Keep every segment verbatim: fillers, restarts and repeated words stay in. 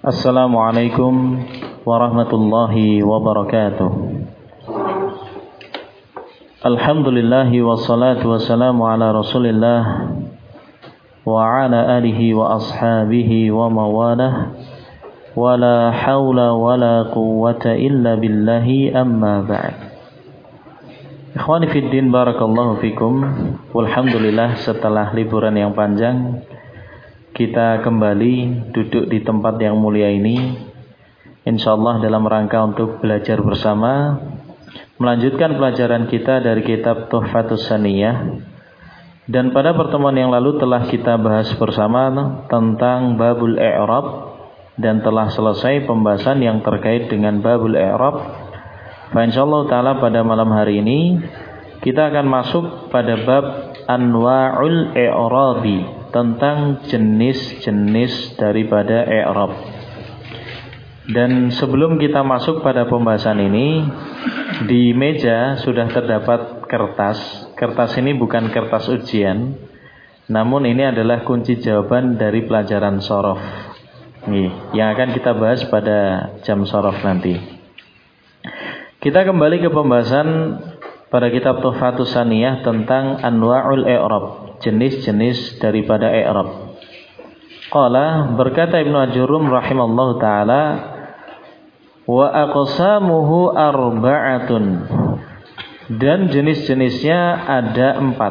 Assalamualaikum warahmatullahi wabarakatuh. Alhamdulillahi wassalatu wassalamu ala rasulillah wa ala alihi wa ashabihi wa mawalah wa la hawla wa la quwwata illa billahi amma ba'd. Ikhwani fiddin, barakallahu fikum. Walhamdulillah, setelah liburan yang panjang kita kembali duduk di tempat yang mulia ini, insyaallah dalam rangka untuk belajar bersama, melanjutkan pelajaran kita dari kitab Tuhfatus Saniyah. Dan pada pertemuan yang lalu telah kita bahas bersama tentang babul i'rab dan telah selesai pembahasan yang terkait dengan babul i'rab. Fa insyaallah taala pada malam hari ini kita akan masuk pada bab anwa'ul i'rabi, tentang jenis-jenis daripada i'rab. Dan sebelum kita masuk pada pembahasan ini, di meja sudah terdapat kertas. Kertas ini bukan kertas ujian, namun ini adalah kunci jawaban dari pelajaran shorof nih, yang akan kita bahas pada jam shorof nanti. Kita kembali ke pembahasan pada kitab Tuhfatus Saniyah tentang anwa'ul i'rab, jenis-jenis daripada i'rab. Qala, berkata Ibnu Ajurum rahimallahu taala, wa aqsamuhu arba'atun, dan jenis-jenisnya ada empat,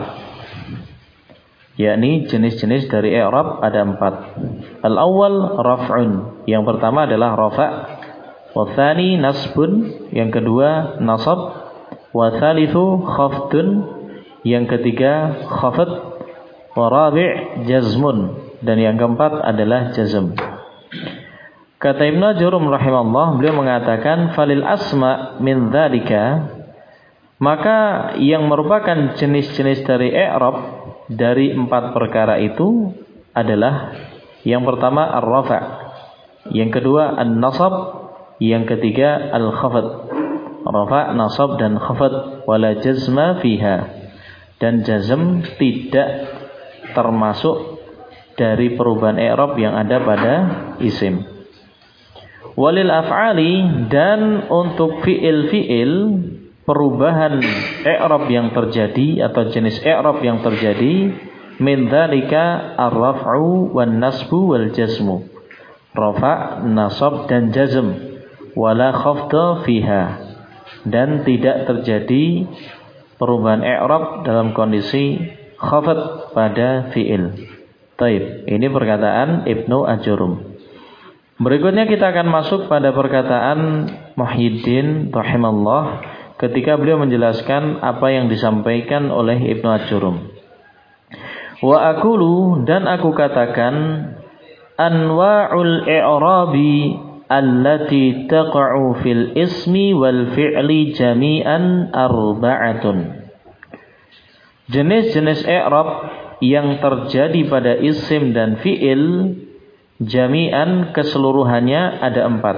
yakni jenis-jenis dari i'rab ada empat. Al-awwal raf'un, yang pertama adalah rafa', wa tsani nasbun, yang kedua nasab, wa tsalitsu khafdun, yang ketiga khafd, wa rabi' jazmun, dan yang keempat adalah jazm. Kata Ibnu Jurum rahimahullah, beliau mengatakan falil asma min dzalika, maka yang merupakan jenis-jenis dari i'rab dari empat perkara itu adalah yang pertama ar-rafa', yang kedua an-nasab, yang ketiga al-khafd. Rafa', nasab dan khafd, wala jazma fiha, dan jazm tidak termasuk dari perubahan i'rab yang ada pada isim. Walil af'ali, dan untuk fi'il-fi'il perubahan i'rab yang terjadi atau jenis i'rab yang terjadi, min dzalika ar-raf'u wan nasbu wal jazmu, rafa', nasab dan jazm, wala khafda fiha, dan tidak terjadi perubahan i'rab dalam kondisi khafd pada fi'il. Taib, ini perkataan Ibnu Ajurum. Berikutnya kita akan masuk pada perkataan Muhyiddin rahimallah ketika beliau menjelaskan apa yang disampaikan oleh Ibnu Ajurum. Wa aqulu, dan aku katakan, anwa'ul i'rabi allati taqa'u fil ismi wal fi'li jami'an arba'atun. Jenis-jenis i'rab yang terjadi pada isim dan fi'il jami'an keseluruhannya ada empat.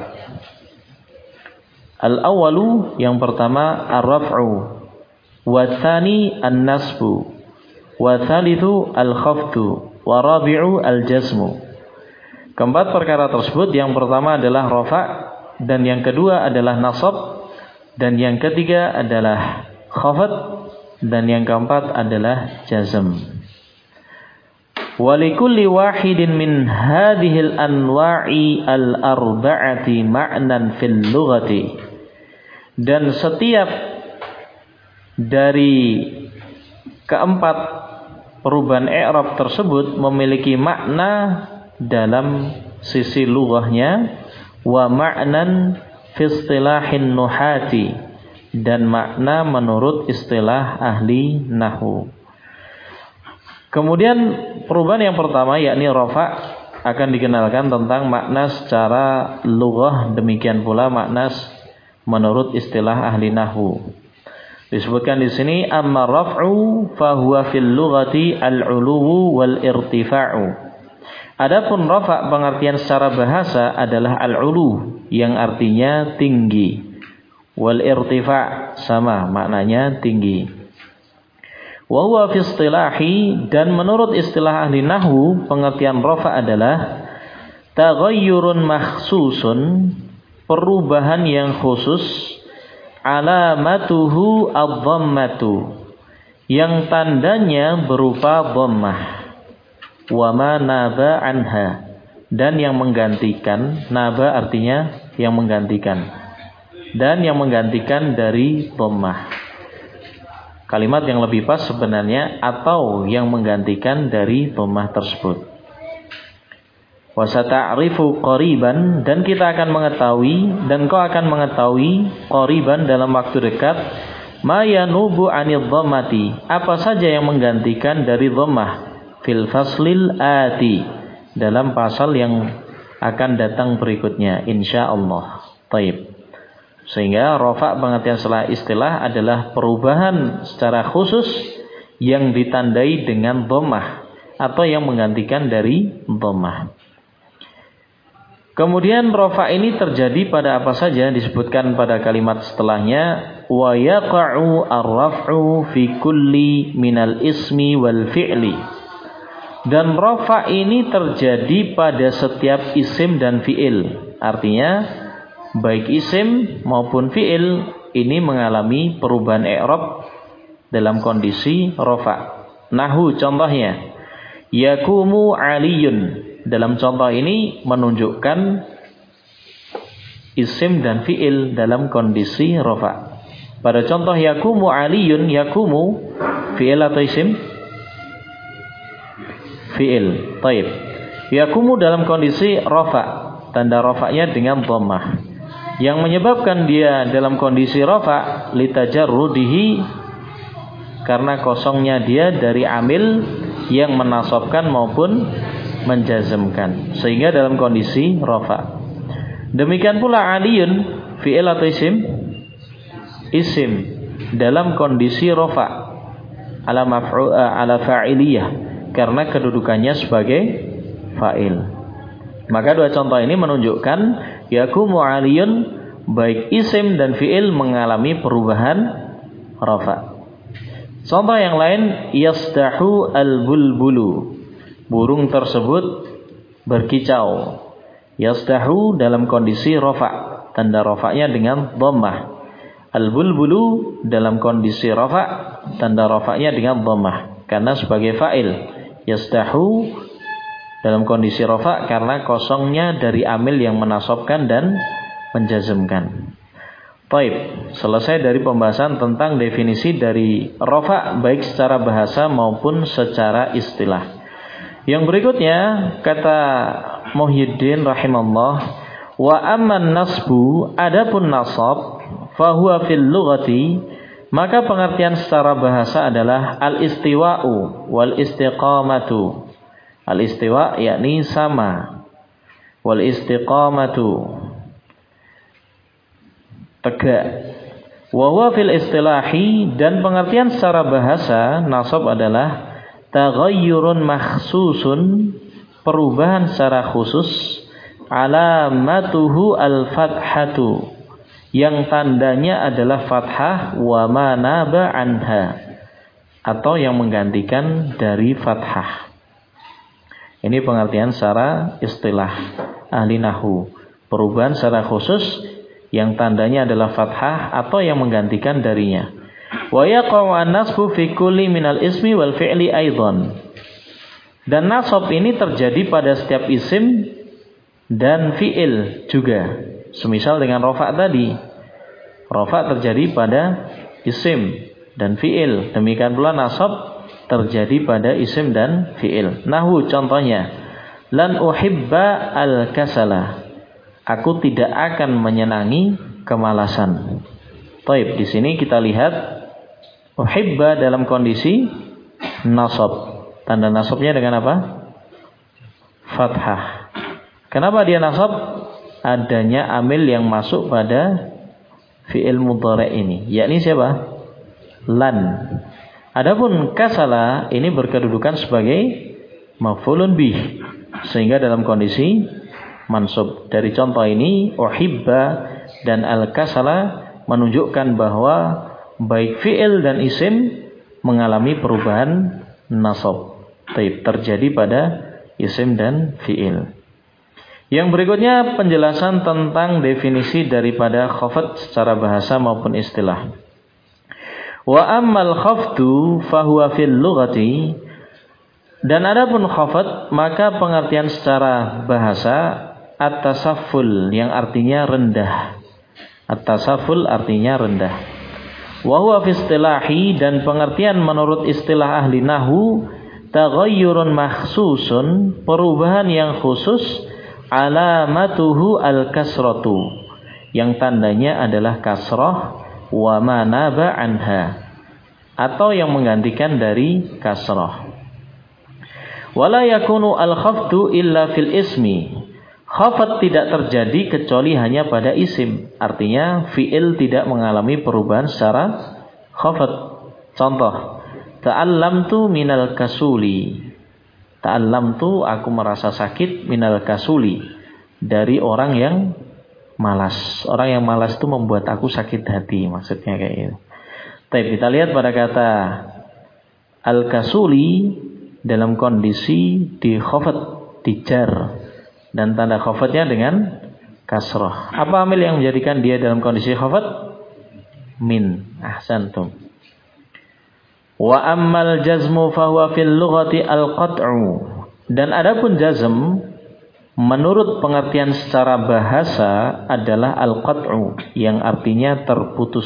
Al-awwalu, yang pertama ar-raf'u, wa tsani an-nasbu, wa tsalitsu al-khafdu, wa rabi'u al-jazmu. Keempat perkara tersebut, yang pertama adalah rafa', dan yang kedua adalah nasab, dan yang ketiga adalah khafd, dan yang keempat adalah jazm. Walikulli wahidin min hadhil anwa'i al-arba'ati ma'nan fil lughati, dan setiap dari keempat perubahan i'rab tersebut memiliki makna dalam sisi lughahnya, wa ma'nan fi istilahin nuhati, dan makna menurut istilah ahli nahwu. Kemudian perubahan yang pertama, yakni rafa', akan dikenalkan tentang makna secara lughah, demikian pula makna menurut istilah ahli nahwu. Disebutkan di sini, amma raf'u fa huwa fil lughati al-'uluwu wal irtifa'u. Adapun rafa' pengertian secara bahasa adalah al-'ulu, yang artinya tinggi, wal irtifa' sama maknanya tinggi. Wa huwa fi istilahi, dan menurut istilah ahli nahwu pengertian rafa adalah taghayyurun makhsusun, perubahan yang khusus, alamatuhu ad-dhammatu, yang tandanya berupa dhammah, wa ma naba anha, dan yang menggantikan, naba artinya yang menggantikan, dan yang menggantikan dari dhammah. Kalimat yang lebih pas sebenarnya atau yang menggantikan dari dhammah tersebut. Wa sata'rifu qariban, dan kita akan mengetahui, dan kau akan mengetahui qariban dalam waktu dekat, ma yanubu 'anil dhammati, apa saja yang menggantikan dari dhammah, fil faslil ati, dalam pasal yang akan datang berikutnya insyaallah. Taib. Sehingga rafa' pengertian setelah istilah adalah perubahan secara khusus yang ditandai dengan dhammah atau yang menggantikan dari dhammah. Kemudian rafa' ini terjadi pada apa saja, disebutkan pada kalimat setelahnya, wa yaqa'u ar-raf'u fi kulli minal ismi wal fi'li. Dan rafa' ini terjadi pada setiap isim dan fi'il. Artinya baik isim maupun fi'il ini mengalami perubahan i'rab dalam kondisi rafa'. Nahu, contohnya, yakumu aliyun. Dalam contoh ini menunjukkan isim dan fi'il dalam kondisi rafa'. Pada contoh yakumu aliyun, yakumu fi'il atau isim? Fi'il. Taib. Yakumu dalam kondisi rafa', tanda rafa'nya dengan dhammah. Yang menyebabkan dia dalam kondisi rafa' litajarrudihi, karena kosongnya dia dari amil yang menasabkan maupun menjazmkan, sehingga dalam kondisi rafa'. Demikian pula aliyun fi'il atau isim? Isim dalam kondisi rafa' ala maf'u ala fa'iliyah, karena kedudukannya sebagai fa'il. Maka dua contoh ini menunjukkan yakumu aliyun, baik isim dan fi'il mengalami perubahan rafa'. Contoh yang lain, yasdahu al-bulbulu, burung tersebut berkicau. Yasdahu dalam kondisi rafa', tanda rafa'nya dengan dhammah. Al-bulbulu dalam kondisi rafa', tanda rafa'nya dengan dhammah, karena sebagai fa'il. Yasdahu dalam kondisi rafa' karena kosongnya dari amil yang menasabkan dan menjazmkan. Baik, selesai dari pembahasan tentang definisi dari rafa' baik secara bahasa maupun secara istilah. Yang berikutnya kata Muhyiddin rahimahullah, wa amman nasbu, adapun nasab, fahuwa fil lughati, maka pengertian secara bahasa adalah al-istiwa'u wal istiqamatu. Al-istiwa yakni sama, wal istiqamatu tegak. Wa huwa fil istilahi, dan pengertian secara bahasa nasab adalah taghayyurun makhsusun, perubahan secara khusus, alamatuhu al-fathatu, yang tandanya adalah fathah, wa ma naba anha, atau yang menggantikan dari fathah. Ini pengertian secara istilah ahli nahwu, perubahan secara khusus yang tandanya adalah fathah atau yang menggantikan darinya. Wa yaqa'u an-nasbu fi kulli minal ismi wal fi'li aidan. Dan nasab ini terjadi pada setiap isim dan fi'il juga. Semisal dengan rafa' tadi. Rafa' terjadi pada isim dan fi'il. Demikian pula nasab terjadi pada isim dan fi'il. Nahwu contohnya, lan uhibba al-kasala, aku tidak akan menyenangi kemalasan. Taib, di sini kita lihat uhibba dalam kondisi nasab. Tanda nasabnya dengan apa? Fathah. Kenapa dia nasab? Adanya amil yang masuk pada fi'il mudhari' ini, yakni siapa? Lan. Adapun kasala ini berkedudukan sebagai maf'ulun bih, sehingga dalam kondisi mansub. Dari contoh ini uhibba dan al-kasala menunjukkan bahwa baik fi'il dan isim mengalami perubahan nasab. Taib, terjadi pada isim dan fi'il. Yang berikutnya penjelasan tentang definisi daripada khafd secara bahasa maupun istilah. Wa ammal khafdu fahuwa fil lughati, dan adapun khafd maka pengertian secara bahasa at-tasafful yang artinya rendah. At-tasafful artinya rendah. Wa huwa fi istilahi, dan pengertian menurut istilah ahli nahwu taghayyurun makhsusun, perubahan yang khusus, alamatuhu al-kasratu, yang tandanya adalah kasrah, wa manaba anha, atau yang menggantikan dari kasrah. Wala yakunu al-khafdu illa fil ismi, khafd tidak terjadi kecuali hanya pada isim, artinya fi'il tidak mengalami perubahan secara khafd. Contoh, ta'allamtu minal kasuli, ta'allamtu aku merasa sakit, minal kasuli dari orang yang malas. Orang yang malas itu membuat aku sakit hati, maksudnya kayak gitu. Tapi kita lihat pada kata al-kasuli dalam kondisi di khafd, dijar, dan tanda khafdnya dengan kasrah. Apa amil yang menjadikan dia dalam kondisi khafd? Min. Ahsantum. Wa ammal jazmu fahuwa fil lughati al-qat'u, dan adapun jazm menurut pengertian secara bahasa adalah al-qat'u, yang artinya terputus.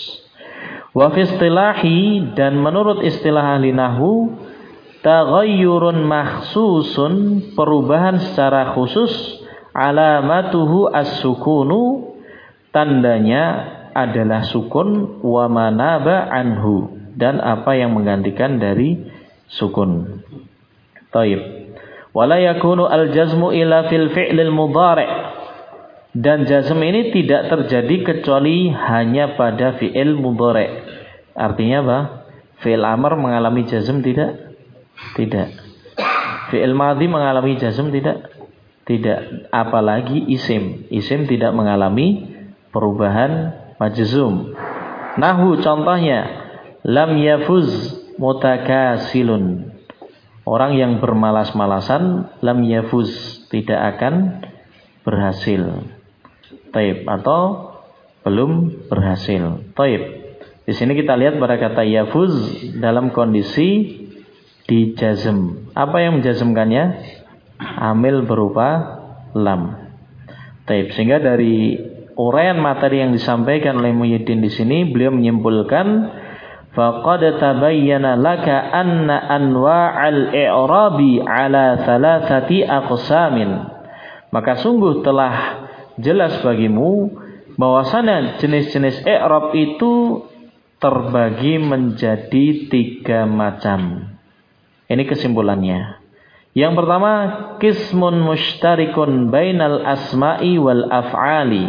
Wa fi istilahi, dan menurut istilah ahli nahwu taghayyurun makhsusun, perubahan secara khusus, alamatuhu as-sukunu, tandanya adalah sukun, wa manaba anhu, dan apa yang menggantikan dari sukun. Taib. Wala yakunu al-jazmu ila fil fi'lil mudhari', dan jazm ini tidak terjadi kecuali hanya pada fi'il mudhari'. Artinya apa? Fi'il amr mengalami jazm tidak? Tidak. Fi'il madhi mengalami jazm tidak? Tidak. Apalagi isim. Isim tidak mengalami perubahan majzum. Nahwu contohnya, lam yafuz mutakasilun, orang yang bermalas-malasan, lam yafuz tidak akan berhasil. Taib, atau belum berhasil. Taib. Di sini kita lihat pada kata yafuz dalam kondisi dijazm. Apa yang menjazmkannya? Amil berupa lam. Taib. Sehingga dari uraian materi yang disampaikan oleh Muhyiddin di sini, beliau menyimpulkan faqad tabayyana laka anna anwa'al i'rabi ala thalathati aqsamin, maka sungguh telah jelas bagimu bahwasanya jenis-jenis i'rab itu terbagi menjadi tiga macam. Ini kesimpulannya. Yang pertama, qismun mushtarikun bainal asma'i wal af'ali,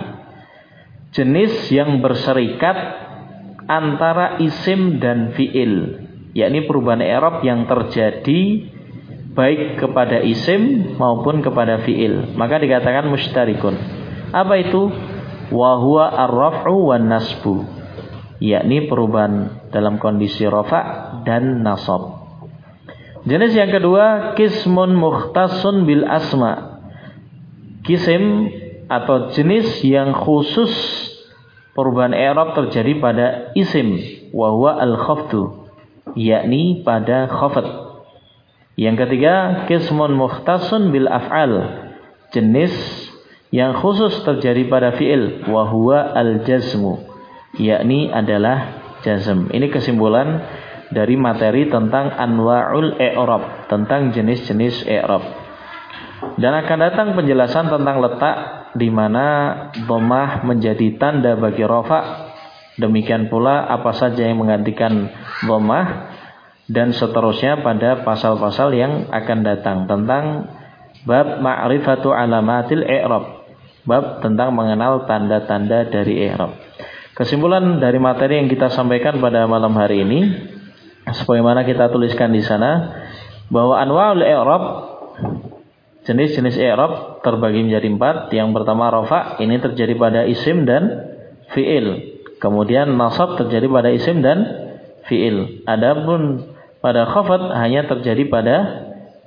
jenis yang berserikat antara isim dan fi'il, yakni perubahan i'rab yang terjadi baik kepada isim maupun kepada fi'il, maka dikatakan musytarikun. Apa itu? Wa huwa ar-raf'u wan nasbu, yakni perubahan dalam kondisi rafa' dan nasab. Jenis yang kedua, qismun mukhtassun bil asma, kisim atau jenis yang khusus perubahan i'rab terjadi pada isim, wa huwa al-khafdu, yakni pada khafd. Yang ketiga, qismun mukhtassun bil af'al, jenis yang khusus terjadi pada fi'il, wa huwa al-jazmu, yakni adalah jazm. Ini kesimpulan dari materi tentang anwa'ul i'rab, tentang jenis-jenis i'rab. Dan akan datang penjelasan tentang letak di mana dhammah menjadi tanda bagi rafa', demikian pula apa saja yang menggantikan dhammah, dan seterusnya pada pasal-pasal yang akan datang tentang bab ma'rifatu alamatil i'rab, bab tentang mengenal tanda-tanda dari i'rab. Kesimpulan dari materi yang kita sampaikan pada malam hari ini, sebagaimana kita tuliskan di sana, bahwa anwa'ul i'rab, jenis-jenis i'rab terbagi menjadi empat. Yang pertama rafa', ini terjadi pada isim dan fi'il. Kemudian nasab terjadi pada isim dan fi'il. Adapun pada khafd hanya terjadi pada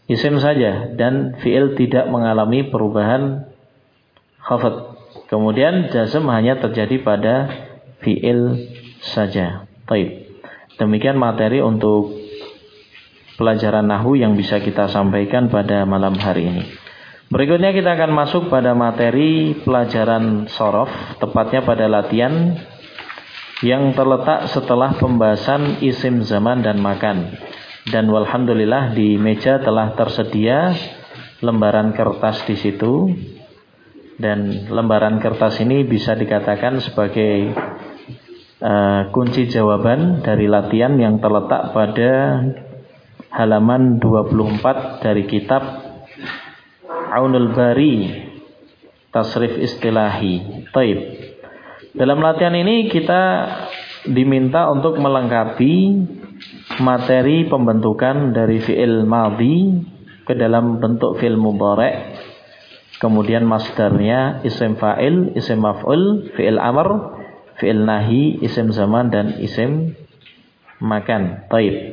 isim saja dan fi'il tidak mengalami perubahan khafad. Kemudian jazm hanya terjadi pada fi'il saja. Baik. Demikian materi untuk pelajaran nahwu yang bisa kita sampaikan pada malam hari ini. Berikutnya kita akan masuk pada materi pelajaran shorof, tepatnya pada latihan yang terletak setelah pembahasan isim zaman dan makan. Dan walhamdulillah di meja telah tersedia lembaran kertas di situ. Dan lembaran kertas ini bisa dikatakan sebagai uh, kunci jawaban dari latihan yang terletak pada halaman dua puluh empat dari kitab Aunul Bari Tasrif Istilahi. Taib. Dalam latihan ini kita diminta untuk melengkapi materi pembentukan dari fi'il madhi ke dalam bentuk fi'il mudhari', kemudian masdarnya isim fa'il, isim maf'ul, fi'il amr, fi'il nahi, isim zaman dan isim makan. Taib.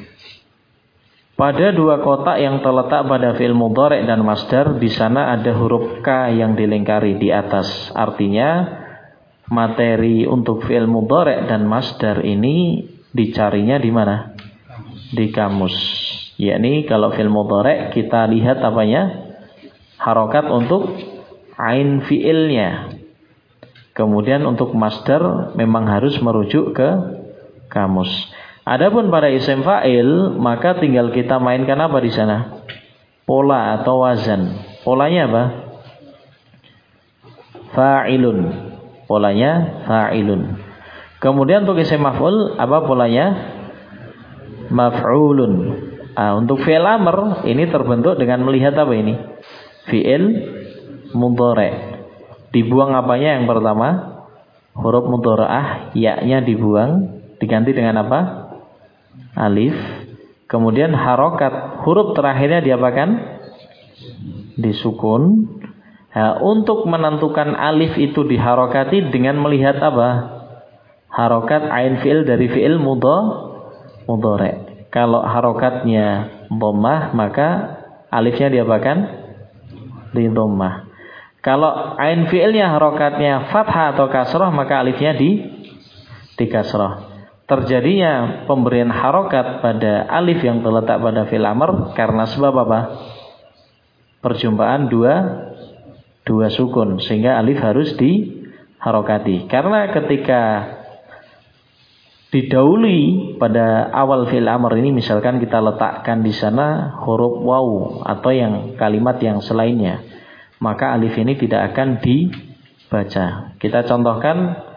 Pada dua kotak yang terletak pada fi'il mudhari' dan masdar, di sana ada huruf K yang dilingkari di atas. Artinya materi untuk fi'il mudhari' dan masdar ini dicarinya di mana? Di kamus. Yakni kalau fi'il mudhari' kita lihat apanya? Harokat untuk ain fi'ilnya. Kemudian untuk masdar memang harus merujuk ke kamus. Adapun pada isim fa'il, maka tinggal kita mainkan apa di sana? Pola atau wazan. Polanya apa? Fa'ilun. Polanya fa'ilun. Kemudian untuk isim maf'ul, apa polanya? Maf'ulun. Nah, untuk fi'il amr, ini terbentuk dengan melihat apa ini? Fi'il mudhari'. Dibuang apanya yang pertama? Huruf mudhara'ah, ya-nya dibuang, diganti dengan apa? Alif. Kemudian harokat huruf terakhirnya diapakan? Disukun. Nah, untuk menentukan alif itu diharokati dengan melihat apa? Harokat ain fi'il dari fi'il mudhari'. Kalau harokatnya dhammah, maka alifnya diapakan? Di dhammah. Kalau ain fi'ilnya harokatnya fathah atau kasrah, maka alifnya di di kasrah. Terjadinya pemberian harokat pada alif yang terletak pada fi'il amr karena sebab apa? Perjumpaan dua dua sukun, sehingga alif harus diharokati. Karena ketika didahului pada awal fi'il amr ini, misalkan kita letakkan di sana huruf waw atau yang kalimat yang selainnya, maka alif ini tidak akan dibaca. Kita contohkan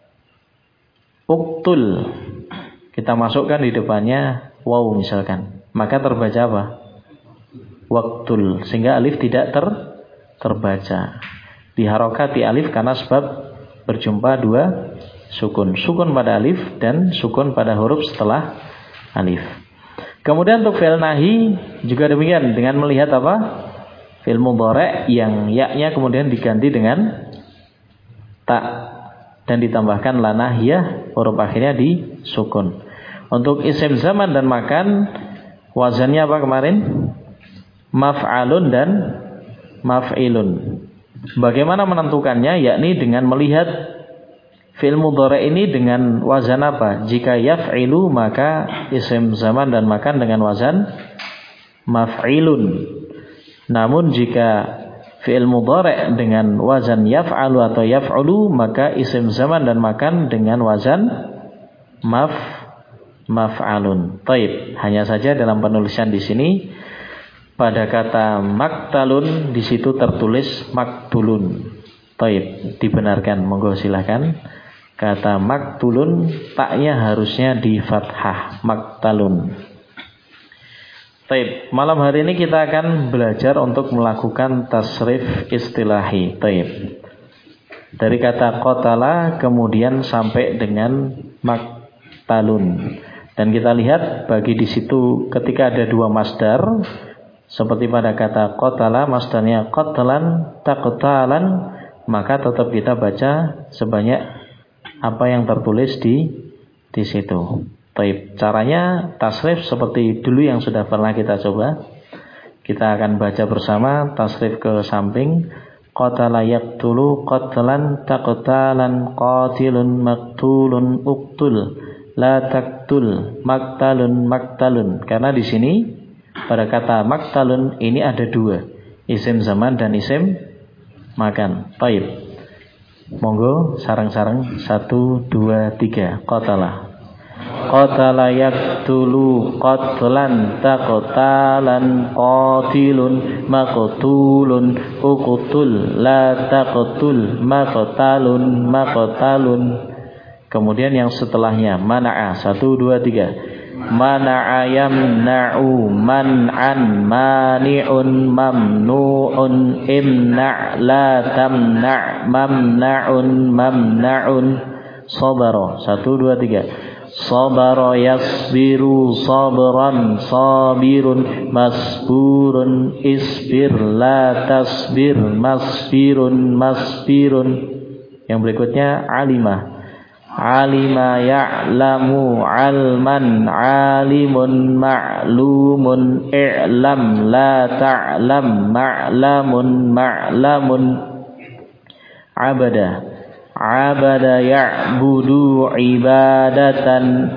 uktul, kita masukkan di depannya waw misalkan, maka terbaca apa? Waktul, sehingga alif tidak ter terbaca. Diharokati alif karena sebab berjumpa dua sukun, sukun pada alif dan sukun pada huruf setelah alif. Kemudian untuk fi'il nahi juga demikian, dengan melihat apa? Fi'il mudhari' yang ya-nya kemudian diganti dengan ta dan ditambahkan la nahiyah, huruf akhirnya di sukun. Untuk isim zaman dan makan, wazannya apa kemarin? Maf'alun dan maf'ilun. Bagaimana menentukannya? Yakni dengan melihat fi'il mudhari' ini dengan wazan apa? Jika yaf'ilu, maka isim zaman dan makan dengan wazan maf'ilun. Namun jika fi'il mudhari' dengan wazan yaf'alu atau yaf'ulu, maka isim zaman dan makan dengan wazan maf maf'alun. Taib. Hanya saja dalam penulisan di sini pada kata maktalun di situ tertulis maktulun. Taib. Dibenarkan, monggo silakan. Kata maktulun taknya harusnya di fathah, maktalun. Taib. Malam hari ini kita akan belajar untuk melakukan tasrif istilahi. Taib. Dari kata qatala kemudian sampai dengan maktalun. Dan kita lihat bagi di situ ketika ada dua masdar, seperti pada kata qatala, masdarnya qatlan, taqtalan, maka tetap kita baca sebanyak apa yang tertulis di di situ. Taib. Caranya tasrif seperti dulu yang sudah pernah kita coba. Kita akan baca bersama, tasrif ke samping. Qatala yaqtulu qatlan taqtalan qatilun maktulun uktul la taktul maktalun maktalun. Karena di sini pada kata maktalun ini ada dua, isim zaman dan isim makan. Baik. Monggo sarang-sarang satu dua tiga. Qatala Qatala yaqtulu qatlan taqtalan qatilun maqtulun uqtul la taqtul maqtalun maqtalun. Kemudian yang setelahnya mana'a satu dua tiga. Mana'a yamna'u man'an mani'un mamnu'un imna' la tamna' mamna'un mamna'un. Sabara satu dua tiga. Sabara yasbiru sabran sabirun masburun isbir la tasbir masbirun masbirun. Yang berikutnya alima alima ya'lamu alman alimun ma'lumun i'lam la ta'lam ma'lamun ma'lamun. Abada Abada ya'budu ibadatan.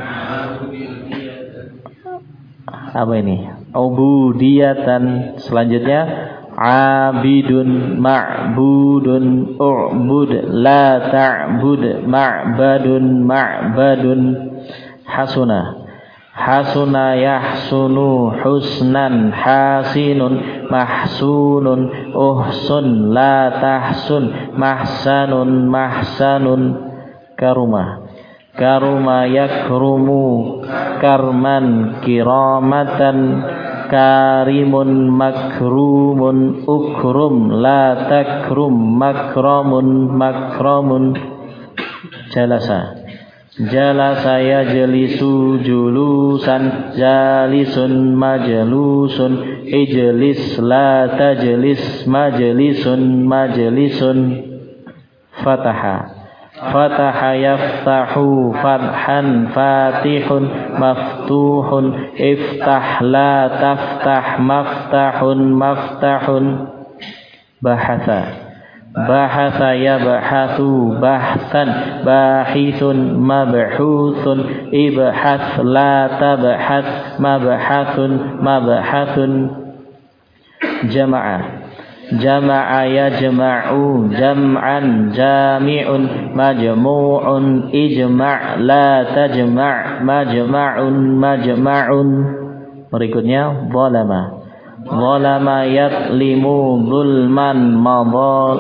Apa ini? Ubudiyatan. Selanjutnya abidun ma'budun u'bud la ta'bud ma'badun ma'badun. Hasuna Hasuna yahsunu husnan hasinun mahsunun uhsun la tahsun mahsanun mahsanun. Karuma Karuma yakrumu karman kiramatan karimun makrumun ukrum la takrum makramun makramun. Jalasa Jalasa yajlisu julusan jalisun majlusun ijlis la tajlis majlisun majlisun. Fataha Fataha yaftahu fathan fatihun maftuhun iftah la taftah maftahun maftahun. Bahatha Bahatha yabhathu bahtan bahithun mabhuthun ibhath la tabhath mabhathun mabhathun. Jama'a Jama'a yajma'u jam'an jami'un majmu'un ijma' la tajma' majma'un majma'un. Berikutnya zalama Zalama yatlimu zulman madal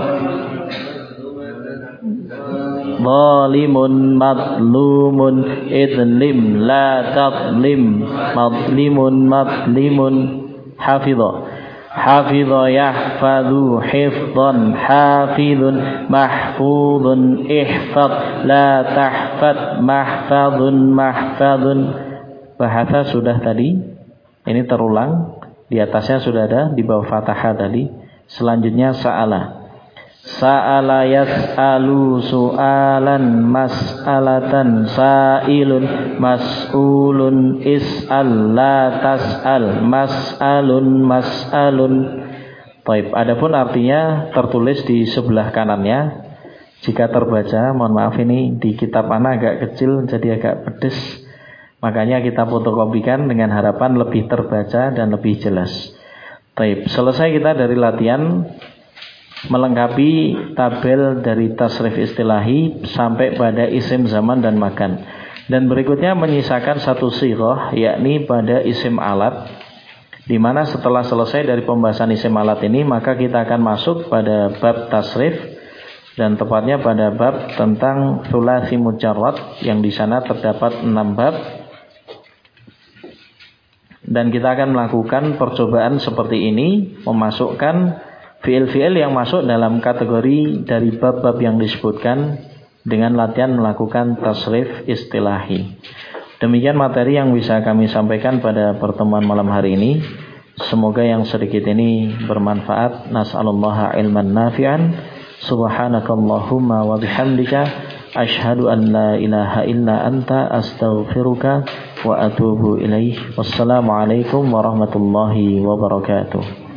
zalimun madlumun idlim la tadlim madlimun madlimun. Hafidha Hafidha yahfadhu hifdhan hafidhun mahfudhun ihfadh la tahfadh mahfadhun mahfadhun. Bahasa sudah tadi, ini terulang. Di atasnya sudah ada, di bawah fathah tadi. Selanjutnya sa'ala Sa'ala yas'alu su'alan mas'alatan sa'ilun mas'ulun is'al la tas'al mas'alun mas'alun. Baik, adapun artinya tertulis di sebelah kanannya. Jika terbaca, mohon maaf ini di kitab ana agak kecil jadi agak pedes. Makanya kita fotokopikan dengan harapan lebih terbaca dan lebih jelas. Baik, selesai kita dari latihan melengkapi tabel dari tasrif istilahi sampai pada isim zaman dan makan. Dan berikutnya menyisakan satu sighah, yakni pada isim alat. Di mana setelah selesai dari pembahasan isim alat ini, maka kita akan masuk pada bab tasrif, dan tepatnya pada bab tentang thulathi mujarrad, yang di sana terdapat enam bab. Dan kita akan melakukan percobaan seperti ini, memasukkan fiil-fiil yang masuk dalam kategori dari bab-bab yang disebutkan dengan latihan melakukan tasrif istilahi. Demikian materi yang bisa kami sampaikan pada pertemuan malam hari ini. Semoga yang sedikit ini bermanfaat. Nas'alullaha ilman nafi'an. Subhanakallahumma wa bihamdika asyhadu an la ilaha illa anta astaghfiruka wa atubu ilaih. Wassalamualaikum warahmatullahi wabarakatuh.